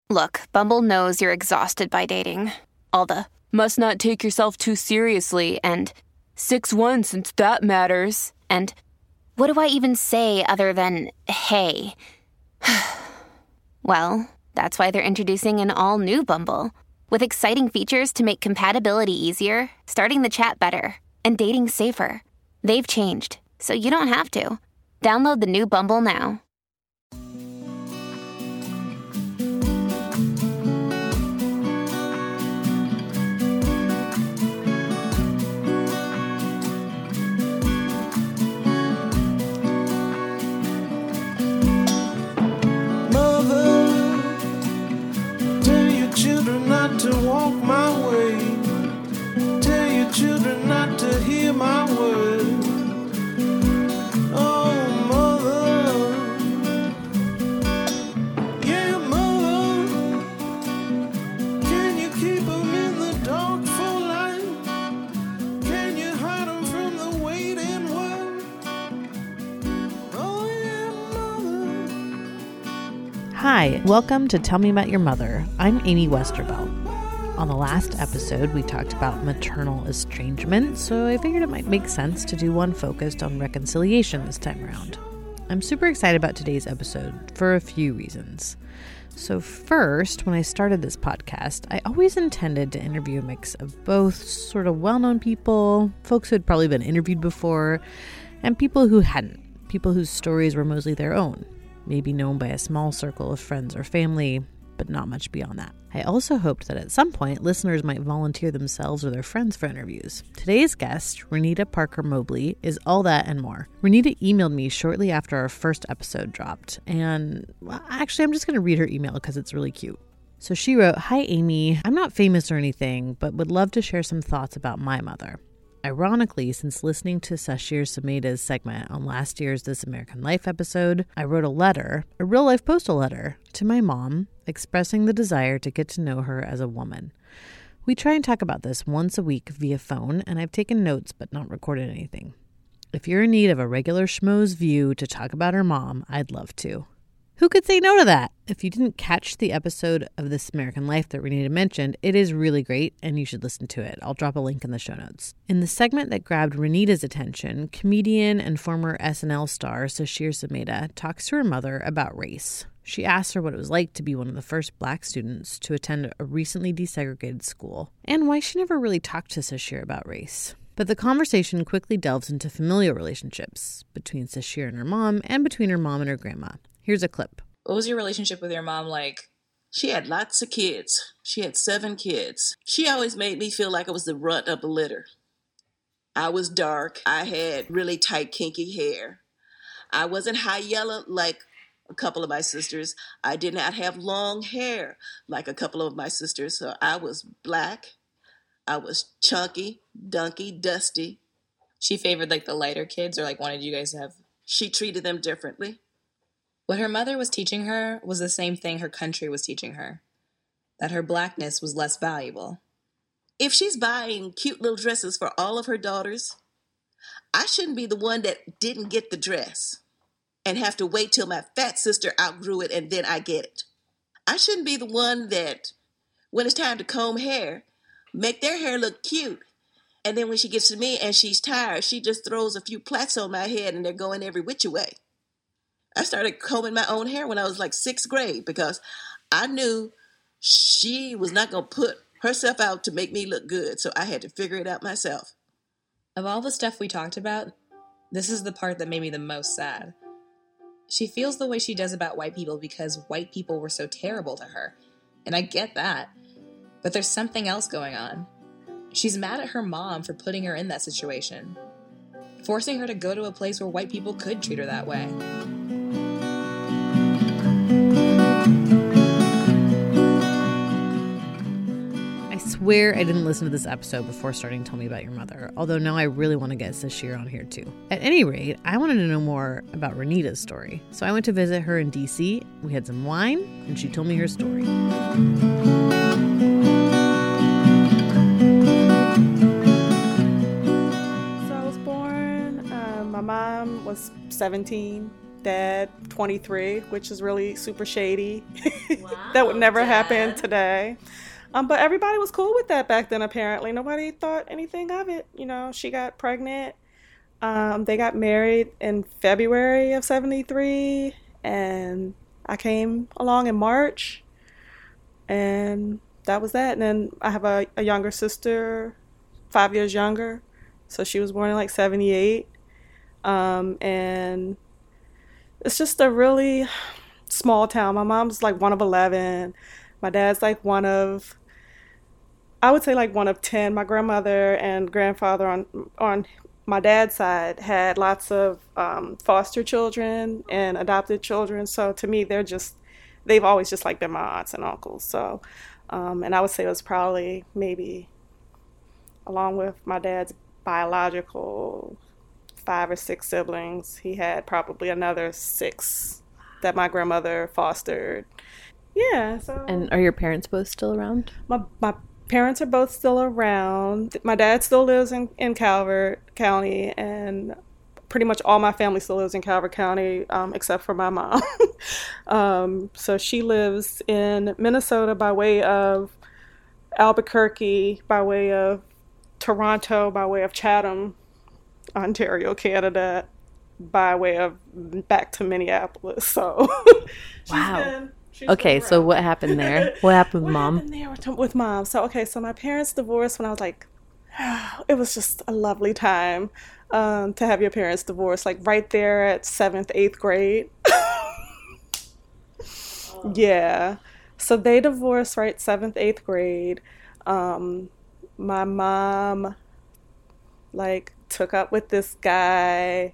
Look, Bumble knows you're exhausted by dating. All the must not take yourself too seriously and 6'1" since that matters. And what do I even say other than hey? Well, that's why they're introducing an all-new Bumble with exciting features to make compatibility easier, starting the chat better, and dating safer. They've changed, so you don't have to. Download the new Bumble now. To walk my way, tell your children not to hear my word. Oh, mother, yeah, mother, can you keep them in the dark for life? Can you hide them from the waiting world? Oh, yeah, mother. Hi, welcome to Tell Me About Your Mother. I'm Amy Westervelt. On the last episode, we talked about maternal estrangement, so I figured it might make sense to do one focused on reconciliation this time around. I'm super excited about today's episode for a few reasons. So first, when I started this podcast, I always intended to interview a mix of both sort of well-known people, folks who had probably been interviewed before, and people who hadn't, people whose stories were mostly their own, maybe known by a small circle of friends or family, but not much beyond that. I also hoped that at some point, listeners might volunteer themselves or their friends for interviews. Today's guest, Renita Parker Mobley, is all that and more. Renita emailed me shortly after our first episode dropped, and well, actually, I'm just going to read her email because it's really cute. So she wrote, "Hi, Amy. I'm not famous or anything, but would love to share some thoughts about my mother. Ironically, since listening to Sashir Sameda's segment on last year's This American Life episode, I wrote a letter, a real-life postal letter, to my mom, expressing the desire to get to know her as a woman. We try and talk about this once a week via phone, and I've taken notes but not recorded anything. If you're in need of a regular schmoes view to talk about her mom, I'd love to." Who could say no to that? If you didn't catch the episode of This American Life that Renita mentioned, it is really great and you should listen to it. I'll drop a link in the show notes. In the segment that grabbed Renita's attention, comedian and former SNL star Sashir Sameda talks to her mother about race. She asks her what it was like to be one of the first Black students to attend a recently desegregated school, and why she never really talked to Sashir about race. But the conversation quickly delves into familial relationships between Sashir and her mom, and between her mom and her grandma. Here's a clip. What was your relationship with your mom like? She had lots of kids. She had 7 kids. She always made me feel like I was the runt of the litter. I was dark. I had really tight, kinky hair. I wasn't high yellow like a couple of my sisters. I did not have long hair like a couple of my sisters. So I was black. I was chunky, dunky, dusty. She favored like the lighter kids or like wanted you guys to have... She treated them differently. What her mother was teaching her was the same thing her country was teaching her. That her blackness was less valuable. If she's buying cute little dresses for all of her daughters, I shouldn't be the one that didn't get the dress and have to wait till my fat sister outgrew it and then I get it. I shouldn't be the one that, when it's time to comb hair, make their hair look cute. And then when she gets to me and she's tired, she just throws a few plaits on my head and they're going every which way. I started combing my own hair when I was like 6th grade because I knew she was not going to put herself out to make me look good. So I had to figure it out myself. Of all the stuff we talked about, this is the part that made me the most sad. She feels the way she does about white people because white people were so terrible to her. And I get that. But there's something else going on. She's mad at her mom for putting her in that situation. Forcing her to go to a place where white people could treat her that way. I swear I didn't listen to this episode before starting Tell Me About Your Mother, although now I really want to get Sashir on here too. At any rate, I wanted to know more about Renita's story, so I went to visit her in DC. We had some wine, and she told me her story. So I was born, my mom was 17. dad 23, which is really super shady. That would never happen today. But everybody was cool with that back then, apparently. Nobody thought anything of it. You know, she got pregnant. They got married in February of 73, and I came along in March, and that was that. And then I have a younger sister, 5 years younger, so she was born in like 78. And it's just a really small town. My mom's like one of 11. My dad's like I would say like one of 10. My grandmother and grandfather on my dad's side had lots of foster children and adopted children. So to me, they've always just like been my aunts and uncles. So, and I would say it was probably maybe, along with my dad's biological 5 or 6 siblings, he had probably another 6 that my grandmother fostered. Yeah. So. And are your parents both still around? My parents are both still around. My dad still lives in Calvert County, and pretty much all my family still lives in Calvert County, except for my mom. So she lives in Minnesota by way of Albuquerque, by way of Toronto, by way of Chatham, Ontario, Canada, by way of back to Minneapolis. So wow. Okay, so what happened there? What happened with Mom? What happened there with Mom? So my parents divorced when I was like, it was just a lovely time to have your parents divorced, like right there at 7th, 8th grade. Yeah. So they divorced right 7th, 8th grade. My mom like took up with this guy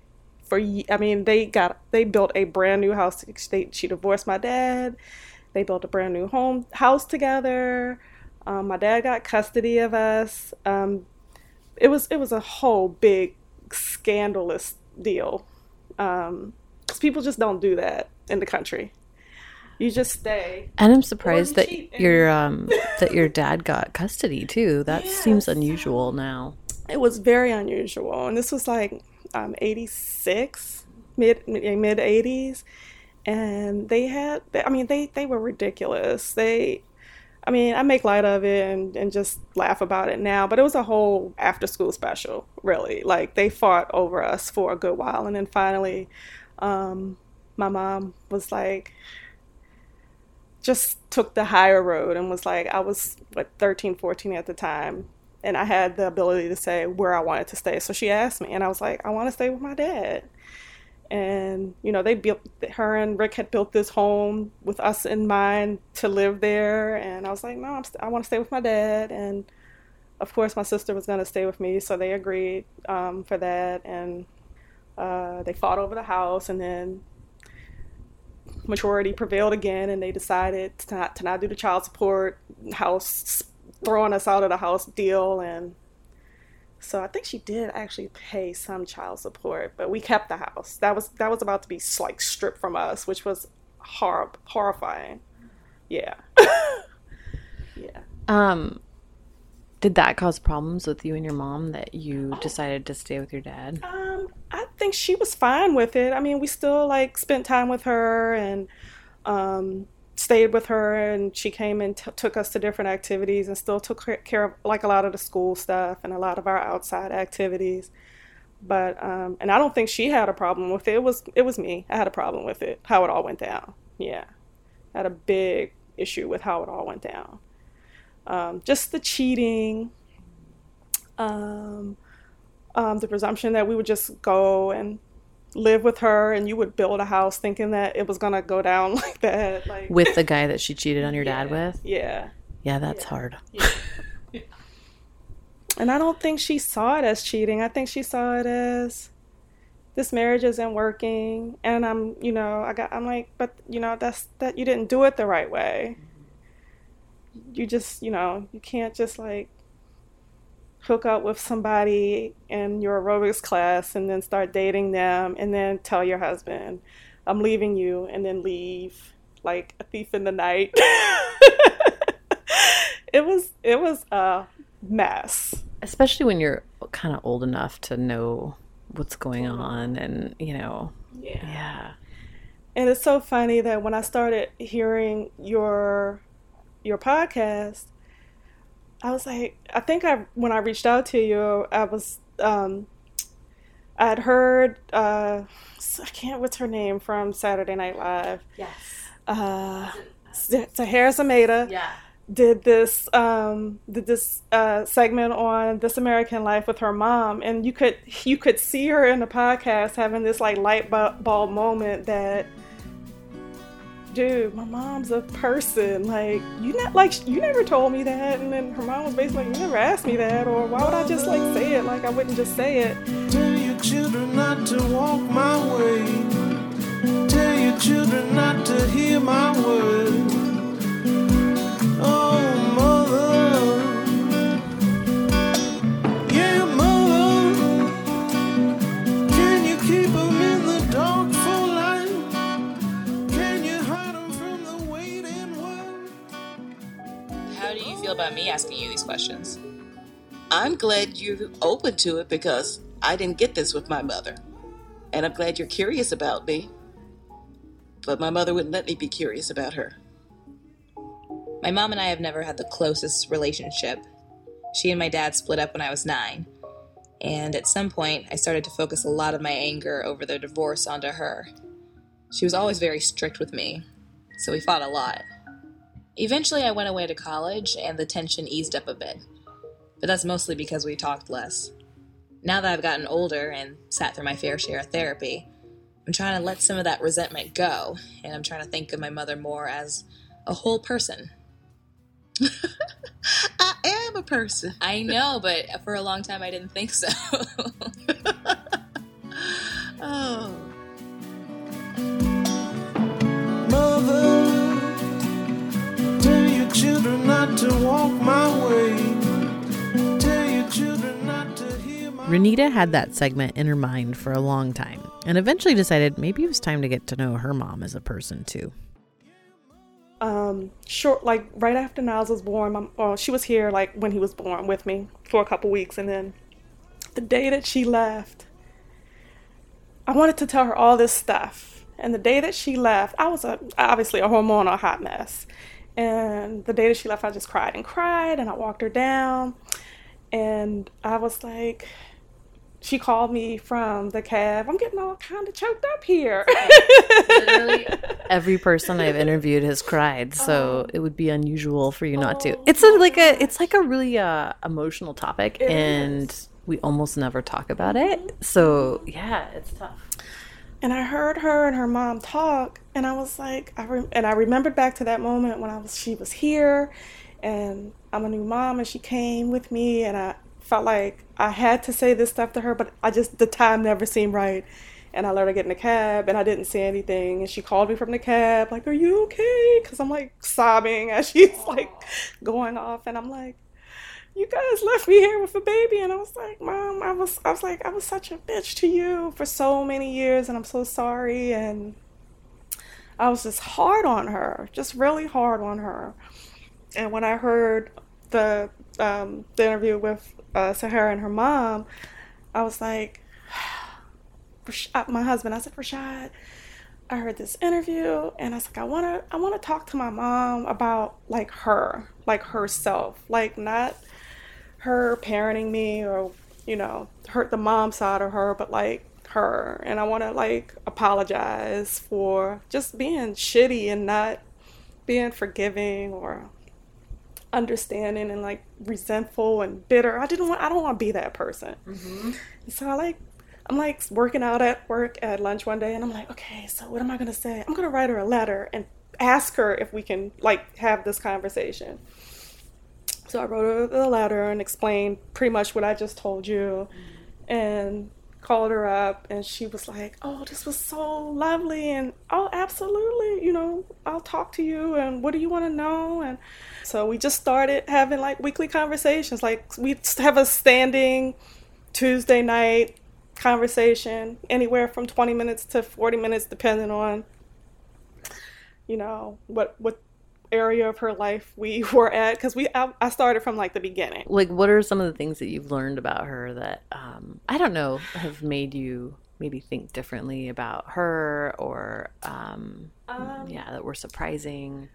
they built a brand new house. She divorced my dad. They built a brand new house together. My dad got custody of us. It was a whole big scandalous deal. 'Cause people just don't do that in the country. You just stay. And I'm surprised that your dad got custody too. That seems unusual now. It was very unusual, and this was like 86, mid 80s, and they were ridiculous. I make light of it and just laugh about it now, but it was a whole after school special, really. Like, they fought over us for a good while, and then finally my mom was like, just took the higher road and was like, I was 13, 14 at the time, and I had the ability to say where I wanted to stay. So she asked me, and I was like, I want to stay with my dad. And, her and Rick had built this home with us in mind to live there. And I was like, no, I want to stay with my dad. And of course, my sister was going to stay with me. So they agreed for that. And they fought over the house, and then majority prevailed again. And they decided to not do the child support house, throwing us out of the house deal. And so I think she did actually pay some child support, but we kept the house. That was about to be like stripped from us, which was horrifying. Yeah. Yeah. Did that cause problems with you and your mom that you decided to stay with your dad? I think she was fine with it. I mean, we still like spent time with her and stayed with her, and she came and took us to different activities and still took care of like a lot of the school stuff and a lot of our outside activities. But and I don't think she had a problem with it. It was me. I had a problem with it, how it all went down. Yeah. I had a big issue with how it all went down. Just the cheating, the presumption that we would just go and live with her, and you would build a house thinking that it was gonna go down like that, like with the guy that she cheated on your dad with. Yeah, that's hard. Yeah. And I don't think she saw it as cheating. I think she saw it as, this marriage isn't working, and I'm like, but that's that you didn't do it the right way. You just you can't just like hook up with somebody in your aerobics class and then start dating them and then tell your husband, I'm leaving you, and then leave like a thief in the night. It was a mess. Especially when you're kind of old enough to know what's going on, and Yeah. And it's so funny that when I started hearing your podcast, I was like, when I reached out to you, I'd heard, what's her name from Saturday Night Live? Yes. Tahir Zameda. Yeah. Did this segment on This American Life with her mom, and you could see her in the podcast having this like light bulb moment that, dude, my mom's a person. Like you never told me that, and then her mom was basically like, you never asked me that, or why would I just like say it? Like I wouldn't just say it. Tell your children not to walk my way. Tell your children not to hear my word. Oh, mother. Yeah, mother. Can you keep them in the dark for life? Can you hide them from the waiting world? How do you feel about me asking you these questions? I'm glad you're open to it because I didn't get this with my mother. And I'm glad you're curious about me. But my mother wouldn't let me be curious about her. My mom and I have never had the closest relationship. She and my dad split up when I was 9. And at some point, I started to focus a lot of my anger over their divorce onto her. She was always very strict with me, so we fought a lot. Eventually, I went away to college, and the tension eased up a bit. But that's mostly because we talked less. Now that I've gotten older and sat through my fair share of therapy, I'm trying to let some of that resentment go, and I'm trying to think of my mother more as a whole person. I am a person. I know, but for a long time I didn't think so. Oh. Mother, tell your children not to walk my way. Tell your children not to hear my... Renita had that segment in her mind for a long time and eventually decided maybe it was time to get to know her mom as a person too. Like right after Niles was born, she was here like when he was born with me for a couple weeks, and then the day that she left, I wanted to tell her all this stuff. And the day that she left, I was obviously a hormonal hot mess. And the day that she left, I just cried, and I walked her down, and I was like, she called me from the cab. I'm getting all kind of choked up here. Literally every person I've interviewed has cried, so it would be unusual for you not to. It's like a really emotional topic, and we almost never talk about it. So yeah, it's tough. And I heard her and her mom talk, and I was like, I remembered back to that moment when she was here, and I'm a new mom, and she came with me, and I felt like I had to say this stuff to her, but the time never seemed right. And I let her get in the cab, and I didn't say anything. And she called me from the cab, like, "Are you okay?" Because I'm like sobbing as she's like going off, and I'm like, "You guys left me here with a baby." And I was like, "Mom, I was such a bitch to you for so many years, and I'm so sorry." And I was just hard on her, just really hard on her. And when I heard the interview with Sahara and her mom, I was like, my husband, I said, "Rashad, I heard this interview," and I was like, I want to talk to my mom about like herself, like not her parenting me or, hurt the mom side of her, but like her. And I want to like apologize for just being shitty and not being forgiving or understanding and like resentful and bitter. I don't want to be that person. Mm-hmm. So I'm like working out at work at lunch one day, and I'm like, okay, so what am I going to say? I'm going to write her a letter and ask her if we can like have this conversation. So I wrote her a letter and explained pretty much what I just told you, and called her up, and she was like, "Oh, this was so lovely," and "Oh, absolutely, I'll talk to you, and what do you want to know?" And so we just started having like weekly conversations. Like we have a standing Tuesday night conversation, anywhere from 20 minutes to 40 minutes, depending on, what area of her life we were at, because I started from like the beginning. Like, what are some of the things that you've learned about her that I don't know have made you maybe think differently about her or, that were surprising?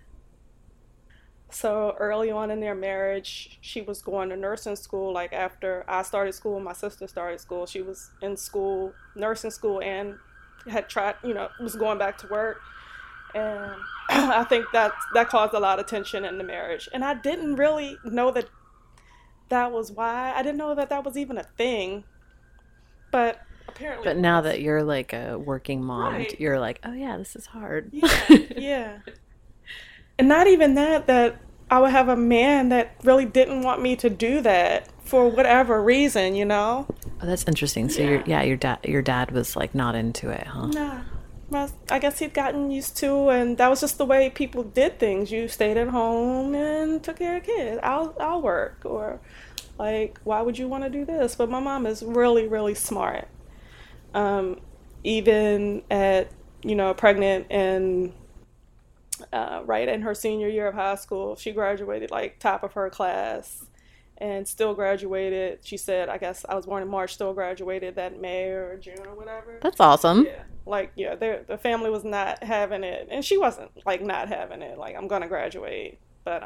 So early on in their marriage, she was going to nursing school. Like after I started school, my sister started school. She was in school, nursing school, and had tried, was going back to work. And I think that caused a lot of tension in the marriage. And I didn't really know that was why. I didn't know that was even a thing. But apparently. But now that you're like a working mom, right. You're like, oh yeah, this is hard. Yeah. And not even that I would have a man that really didn't want me to do that for whatever reason, Oh, that's interesting. So your dad was like not into it, huh? Nah. Well, I guess he'd gotten used to, and that was just the way people did things. You stayed at home and took care of kids. I'll work, or like, why would you want to do this? But my mom is really, really smart. Even at pregnant and right in her senior year of high school, she graduated like top of her class and still graduated. She said, I guess I was born in March, still graduated that May or June or whatever. That's awesome. The family was not having it, and she wasn't like not having it, like, I'm gonna graduate. But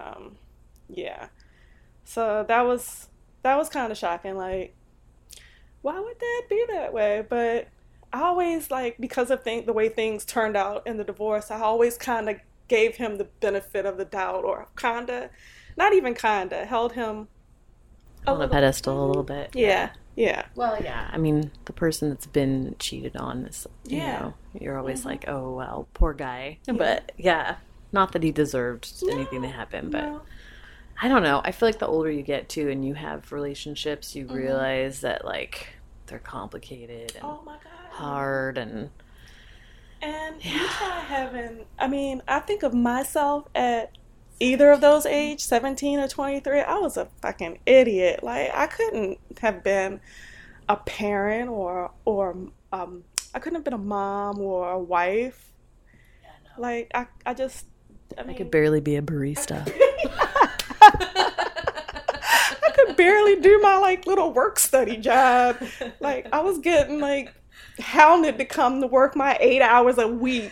so that was kind of shocking. Like, why would Dad be that way? But I always, like, because of the way things turned out in the divorce, I always kind of gave him the benefit of the doubt, or not even held him on a pedestal a little bit. Yeah. Well, yeah. I mean, the person that's been cheated on is, you're always like, oh, well, poor guy. Yeah. But yeah, not that he deserved anything to happen, but I don't know. I feel like the older you get too, and you have relationships, you realize that like they're complicated and hard and you try having. I mean, I think of myself at either of those age, 17 or 23, I was a fucking idiot. Like, I couldn't have been a parent or I couldn't have been a mom or a wife. Yeah, no. Like, I could barely be a barista. I could barely do my like little work study job. Like, I was getting like hounded to come to work my 8 hours a week.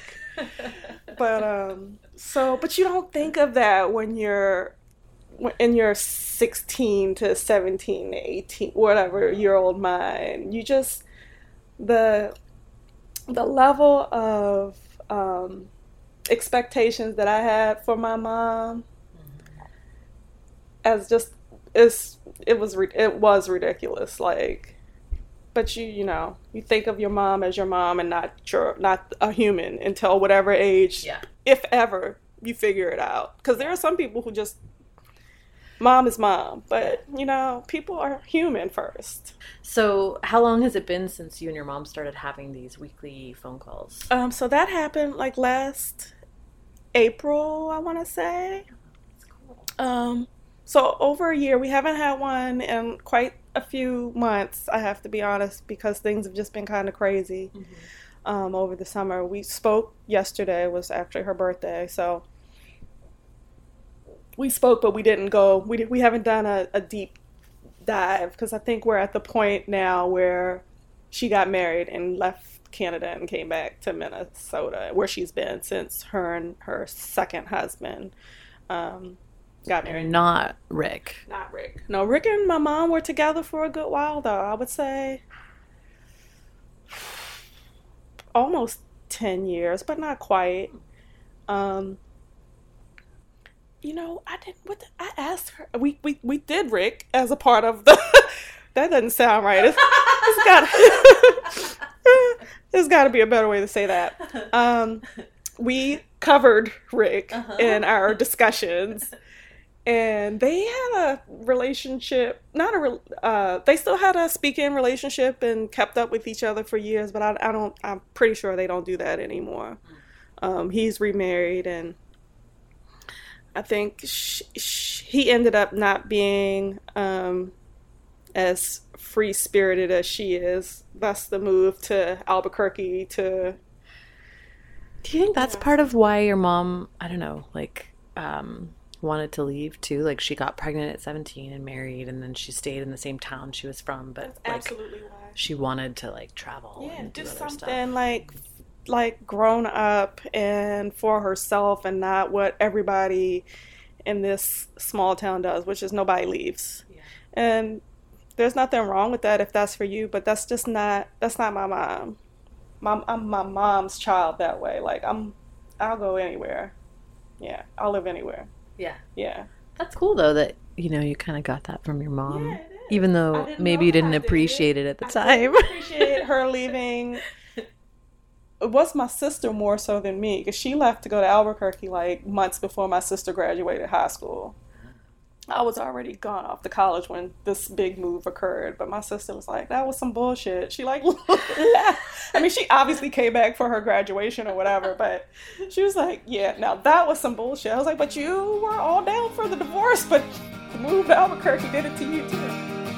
But you don't think of that when you're in your 16 to 17 to 18, whatever year old mind. You just, the level of expectations that I had for my mom it was ridiculous. Like, but you think of your mom as your mom and not a human until whatever age, if ever, you figure it out. Because there are some people who just, mom is mom, but people are human first. So how long has it been since you and your mom started having these weekly phone calls? So that happened like last April, I want to say. That's cool. So over a year. We haven't had one in quite a few months, I have to be honest, because things have just been kind of crazy over the summer. We spoke yesterday, was actually her birthday, so we spoke, but we didn't go, we haven't done a deep dive, because I think we're at the point now where she got married and left Canada and came back to Minnesota, where she's been since her and her second husband got married. Not Rick. Not Rick. No, Rick and my mom were together for a good while, though. I would say almost 10 years, but not quite. I I asked her. We did Rick as a part of the. That doesn't sound right. There's got to be a better way to say that. We covered Rick in our discussions. And they had a relationship, they still had a speaking relationship and kept up with each other for years, but I'm pretty sure they don't do that anymore. He's remarried, and I think he ended up not being as free-spirited as she is. Thus the move to Albuquerque to... Do you think that's part of why your mom, I don't know, wanted to leave too? Like, she got pregnant at 17 and married, and then she stayed in the same town she was from, but that's absolutely why. she wanted to like travel and do do other something stuff. like grown up and for herself, and not what everybody in this small town does, which is nobody leaves. Yeah. And there's nothing wrong with that if that's for you, but that's not my mom. I'm my mom's child that way. Like I'll go anywhere. Yeah, I'll live anywhere. Yeah. Yeah. That's cool though that, you kind of got that from your mom. Yeah, it is. Even though maybe you didn't appreciate it at the time. I appreciate her leaving. It was my sister more so than me, because she left to go to Albuquerque like months before my sister graduated high school. I was already gone off to college when this big move occurred, but my sister was like, that was some bullshit. She like, I mean, she obviously came back for her graduation or whatever, but she was like, yeah, now that was some bullshit. I was like, but you were all down for the divorce, but the move to Albuquerque did it to you too.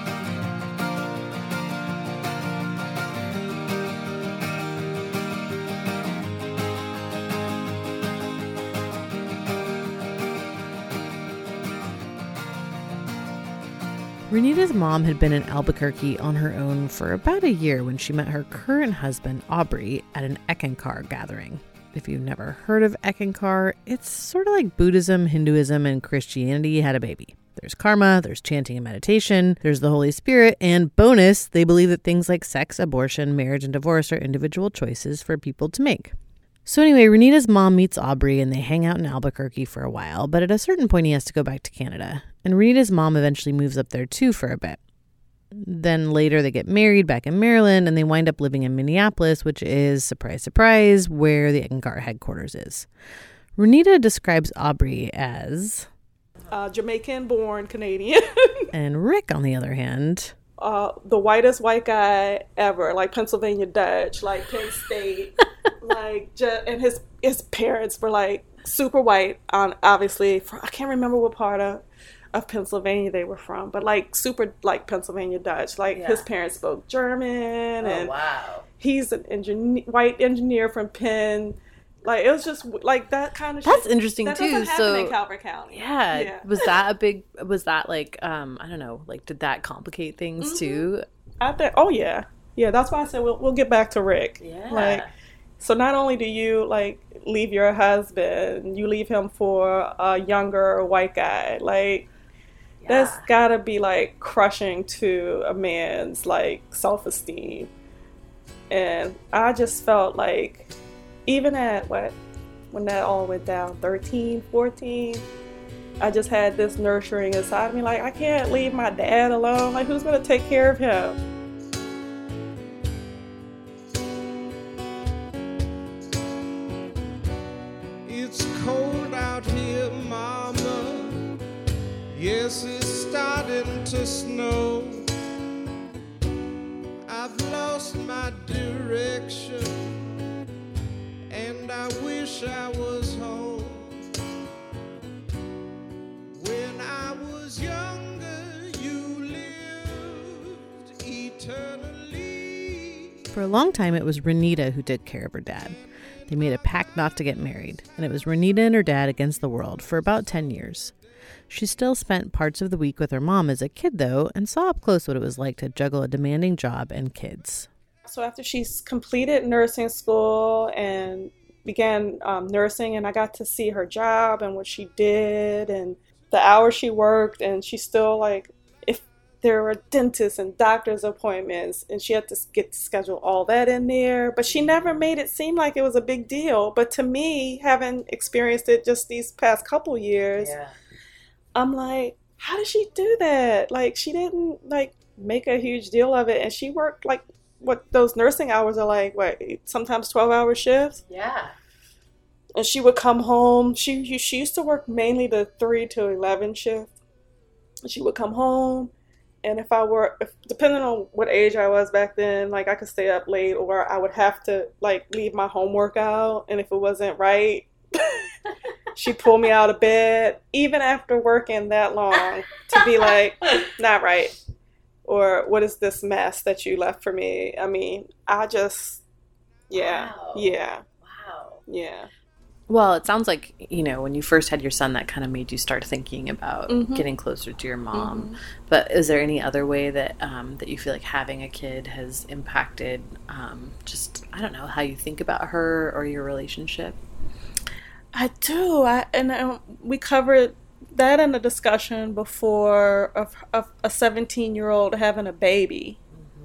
Renita's mom had been in Albuquerque on her own for about a year when she met her current husband, Aubrey, at an Eckankar gathering. If you've never heard of Eckankar, it's sort of like Buddhism, Hinduism, and Christianity had a baby. There's karma, there's chanting and meditation, there's the Holy Spirit, and bonus, they believe that things like sex, abortion, marriage, and divorce are individual choices for people to make. So anyway, Renita's mom meets Aubrey and they hang out in Albuquerque for a while, but at a certain point he has to go back to Canada. And Renita's mom eventually moves up there too for a bit. Then later they get married back in Maryland and they wind up living in Minneapolis, which is, surprise, surprise, where the Eckankar headquarters is. Renita describes Aubrey as... Jamaican-born Canadian. And Rick, on the other hand... the whitest white guy ever, like Pennsylvania Dutch, like Penn State, and his parents were like super white. Obviously, I can't remember what part of Pennsylvania they were from, but like super like Pennsylvania Dutch. Like his parents spoke German, and wow, he's an white engineer from Penn. Like, it was just like that kind of That's shit. interesting That too. doesn't happen in Calvert County. Yeah. Was that like, I don't know, like, did that complicate things too? I think, oh yeah. Yeah, that's why I said we'll get back to Rick. Yeah. Like, so not only do you, like, leave your husband, you leave him for a younger white guy. Like, that's gotta be, like, crushing to a man's, like, self-esteem. And I just felt like, even at when that all went down, 13, 14, I just had this nurturing inside of me, like, I can't leave my dad alone. Like, who's gonna take care of him? It's cold out here, mama. Yes, it's starting to snow. I've lost my direction, and I wish I was home. When I was younger, you lived eternally. For a long time, it was Renita who took care of her dad. They made a pact not to get married, and it was Renita and her dad against the world for about 10 years. She still spent parts of the week with her mom as a kid, though, and saw up close what it was like to juggle a demanding job and kids. So after she's completed nursing school and began nursing, and I got to see her job and what she did and the hours she worked, and she still, like, if there were dentists and doctor's appointments, and she had to get to schedule all that in there, but she never made it seem like it was a big deal. But to me, having experienced it just these past couple years, I'm like, how did she do that? Like, she didn't, like, make a huge deal of it, and she worked, like, what those nursing hours are like, sometimes 12-hour shifts? Yeah. And she would come home. She used to work mainly the 3 to 11 shift. She would come home, and if depending on what age I was back then, like, I could stay up late, or I would have to, like, leave my homework out, and if it wasn't right, she'd pull me out of bed, even after working that long, to be like, not right. Or, what is this mess that you left for me? I mean, I just, yeah, Wow. yeah. Wow. Yeah. Well, it sounds like, when you first had your son, that kind of made you start thinking about getting closer to your mom. But is there any other way that that you feel like having a kid has impacted just, I don't know, how you think about her or your relationship? I do. We covered that in the discussion before of a 17-year-old having a baby.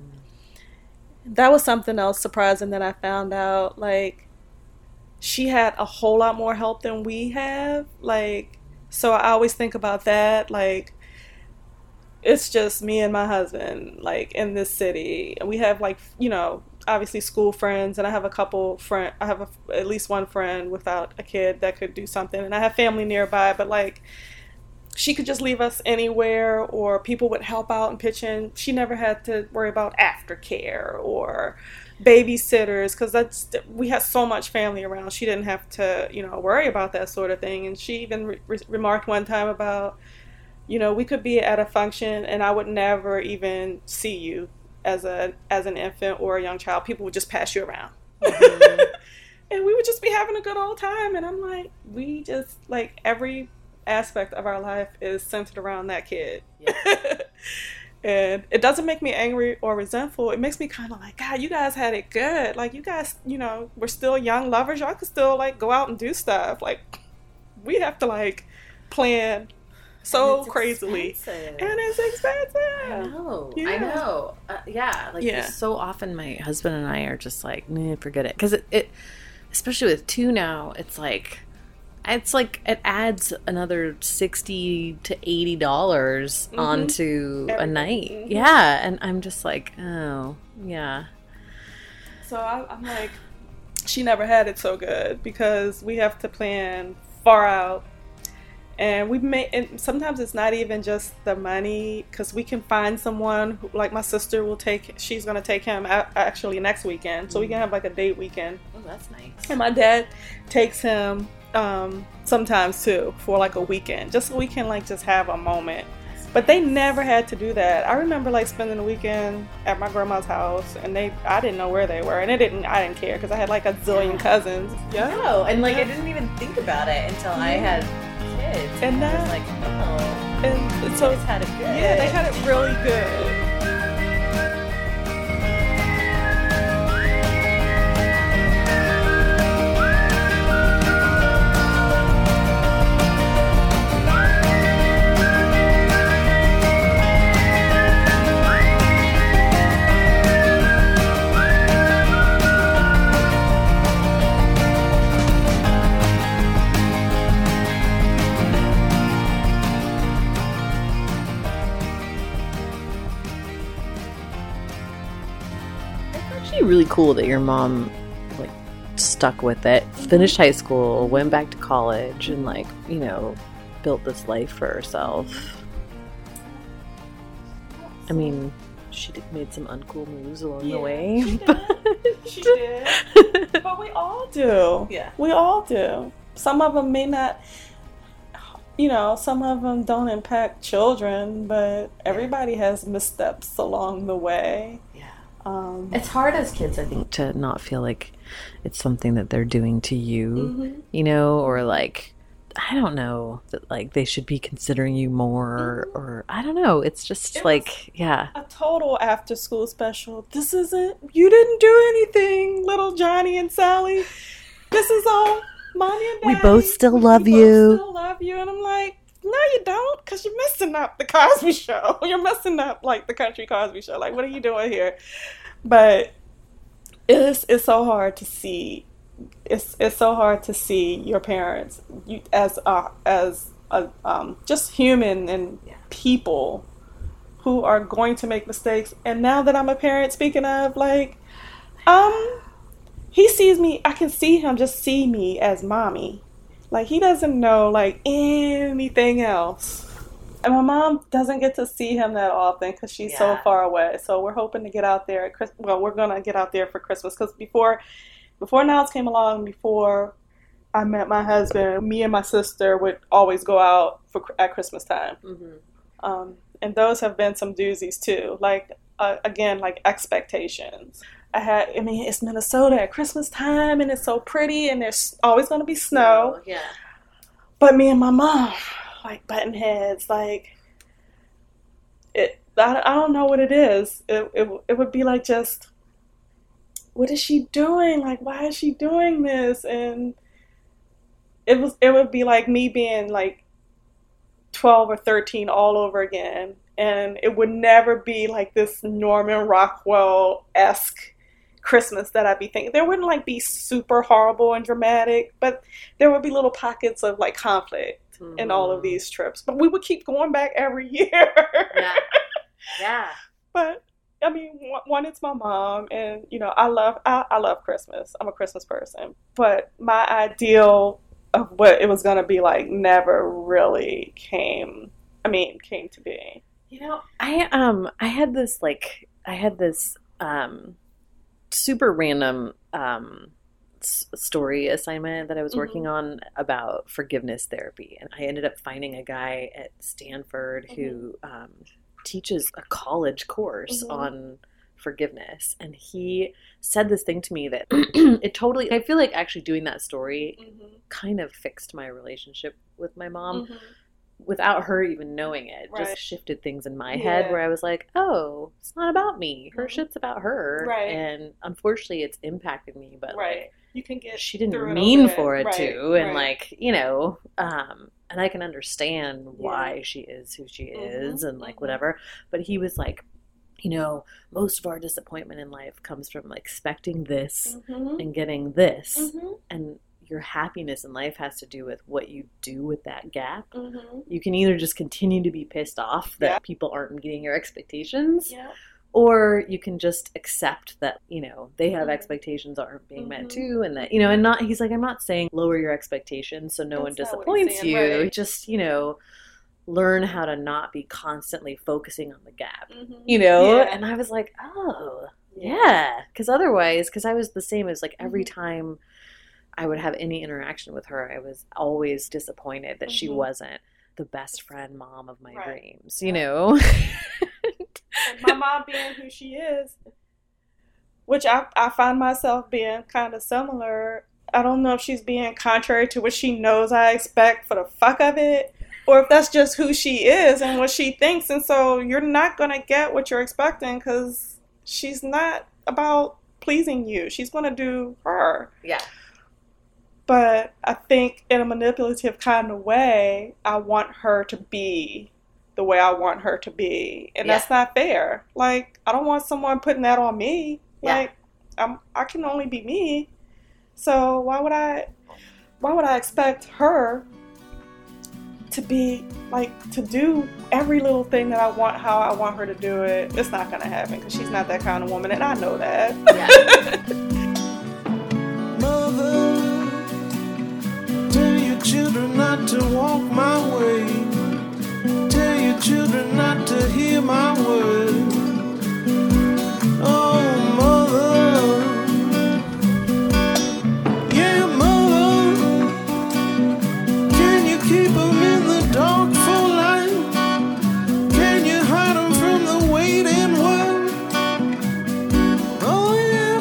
That was something else surprising that I found out. Like, she had a whole lot more help than we have. Like, so I always think about that. Like, it's just me and my husband, like, in this city. And we have, like, obviously school friends. And I have a couple friends. I have at least one friend without a kid that could do something. And I have family nearby. But, like, she could just leave us anywhere, or people would help out and pitch in. She never had to worry about aftercare or babysitters, because we had so much family around. She didn't have to worry about that sort of thing. And she even remarked one time about we could be at a function and I would never even see you as an infant or a young child. People would just pass you around. And we would just be having a good old time. And I'm like, we just, like, every aspect of our life is centered around that kid. Yeah. And it doesn't make me angry or resentful. It makes me kind of like, God, you guys had it good. Like, you guys, we're still young lovers. Y'all could still, like, go out and do stuff. Like, we have to, like, plan so crazily. Expensive. And it's expensive. I know. Yeah. I know. So often my husband and I are just like, forget it. Because it, especially with two now, it's like it adds another $60 to $80 onto a night. Yeah. And I'm just like, oh, yeah. So I'm like, she never had it so good because we have to plan far out. And and sometimes it's not even just the money, because we can find someone who, like my sister she's going to take him actually next weekend. So we can have like a date weekend. Oh, that's nice. And my dad takes him sometimes too for like a weekend, just so we can like just have a moment. But they never had to do that. I remember like spending the weekend at my grandma's house, and I didn't know where they were, and I didn't care because I had like a zillion cousins. Yeah. No, and like I didn't even think about it until I had kids. And I was like, oh. And so it's had it good. Yeah, they had it really good. Really cool that your mom like stuck with it, finished high school, went back to college, and like built this life for herself. I mean, she made some uncool moves along the way. She did. But we all do. Yeah, we all do. Some of them may not, some of them don't impact children, but everybody has missteps along the way. It's hard as kids, I think, to not feel like it's something that they're doing to you, or like, I don't know, that like they should be considering you more, or I don't know. It's just a total after school special. You didn't do anything, little Johnny and Sally. This is all Mommy and Daddy. We both still love you. Both still love you. And I'm like, no, you don't, because you're messing up the Cosby Show. You're messing up, like, the country Cosby Show. Like, what are you doing here? But it's so hard to see. It's so hard to see your parents as just human and people who are going to make mistakes. And now that I'm a parent, speaking of, like, he sees me. I can see him just see me as mommy. Like, he doesn't know, like, anything else. And my mom doesn't get to see him that often because she's so far away. So we're hoping to get out there at we're going to get out there for Christmas. Because before Niles came along, before I met my husband, me and my sister would always go out at Christmas time. And those have been some doozies, too. Like, again, like expectations. it's Minnesota at Christmas time, and it's so pretty, and there's always going to be snow. Yeah. But me and my mom, like, button heads, like, I don't know what it is. It would be like, just, what is she doing? Like, why is she doing this? And it would be like me being like 12 or 13 all over again. And it would never be like this Norman Rockwell-esque Christmas that I'd be thinking. There wouldn't like be super horrible and dramatic, but there would be little pockets of like conflict in all of these trips. But we would keep going back every year. Yeah. But I mean, one, it's my mom, and you know, I love Christmas. I'm a Christmas person, but my ideal of what it was gonna be like never really came to be. You know, I had this super random story assignment that I was working on about forgiveness therapy, and I ended up finding a guy at Stanford who teaches a college course on forgiveness, and he said this thing to me that I feel like actually doing that story kind of fixed my relationship with my mom without her even knowing it. Right. Just shifted things in my head where I was like, oh, it's not about me. Her shit's about her. Right. And unfortunately it's impacted me, but like, you can get she didn't through mean for it right. to. And like, you know, and I can understand why she is who she is and like whatever. But he was like, you know, most of our disappointment in life comes from like expecting this and getting this. And your happiness in life has to do with what you do with that gap. You can either just continue to be pissed off that people aren't meeting your expectations, or you can just accept that, you know, they have expectations aren't being met too, and that, you know, and not, he's like, I'm not saying lower your expectations so no one disappoints you. Right. Just, you know, learn how to not be constantly focusing on the gap, you know? And I was like, oh, yeah. Because otherwise, because I was the same as like every time I would have any interaction with her, I was always disappointed that she wasn't the best friend mom of my dreams, you know? And my mom being who she is, which I find myself being kind of similar. I don't know if she's being contrary to what she knows I expect for the fuck of it, or if that's just who she is and what she thinks. And so you're not going to get what you're expecting because she's not about pleasing you. She's going to do her. Yeah. But I think in a manipulative kind of way, I want her to be the way I want her to be. And that's not fair. Like, I don't want someone putting that on me. Like, I can only be me. So why would I expect her to be, like, to do every little thing that I want, how I want her to do it? It's not going to happen because she's not that kind of woman, and I know that. Mother, tell your children not to walk my way. Tell your children not to hear my word. Oh, mother, yeah, mother, can you keep them in the dark for life? Can you hide them from the waiting world? Oh, yeah,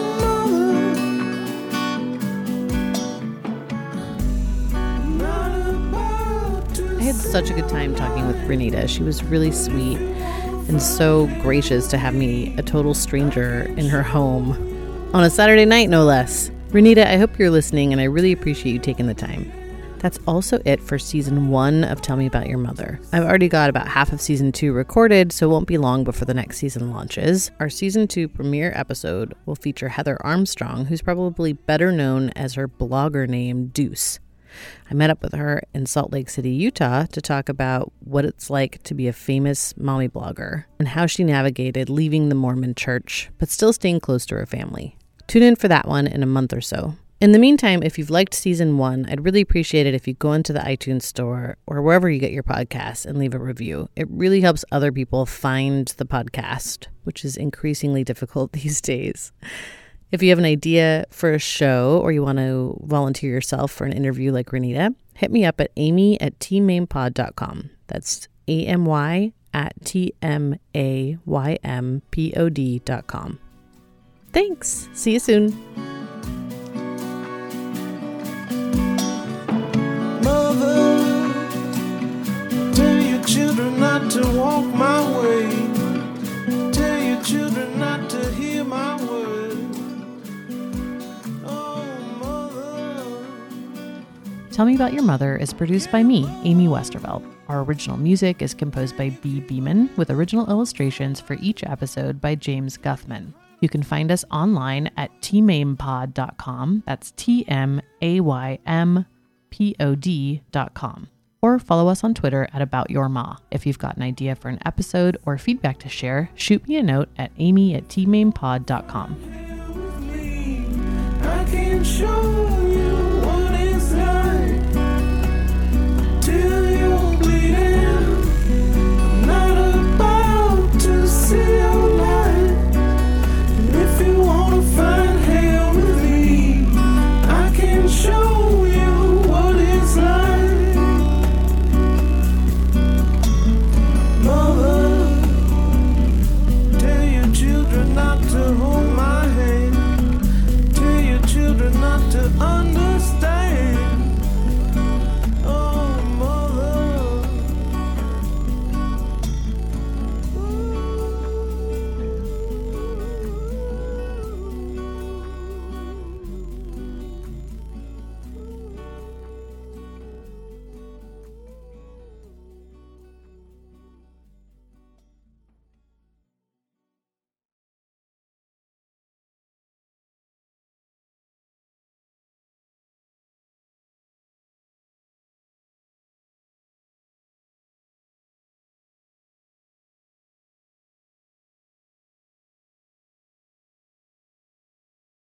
mother. I had such a good time talking with Renita. She was really sweet and so gracious to have me, a total stranger, in her home on a Saturday night, no less. Renita, I hope you're listening, and I really appreciate you taking the time. That's also it for season 1 of Tell Me About Your Mother. I've already got about half of season 2 recorded, so it won't be long before the next season launches. Our season 2 premiere episode will feature Heather Armstrong, who's probably better known as her blogger name, Deuce. I met up with her in Salt Lake City, Utah, to talk about what it's like to be a famous mommy blogger and how she navigated leaving the Mormon church, but still staying close to her family. Tune in for that one in a month or so. In the meantime, if you've liked season 1, I'd really appreciate it if you go into the iTunes store or wherever you get your podcasts and leave a review. It really helps other people find the podcast, which is increasingly difficult these days. If you have an idea for a show or you want to volunteer yourself for an interview like Renita, hit me up at amy@tmainpod.com. That's AMY@TMAYMPOD.com. Thanks. See you soon. Mother, tell your children not to walk my way. Tell your children not to hear my word. Oh, Mother. Tell Me About Your Mother is produced by me, Amy Westervelt. Our original music is composed by B. Beeman, with original illustrations for each episode by James Guthman. You can find us online at tmampod.com. That's TMAYMPOD.com. Or follow us on Twitter at About Your Ma. If you've got an idea for an episode or feedback to share, shoot me a note at amy@tmampod.com. I can't show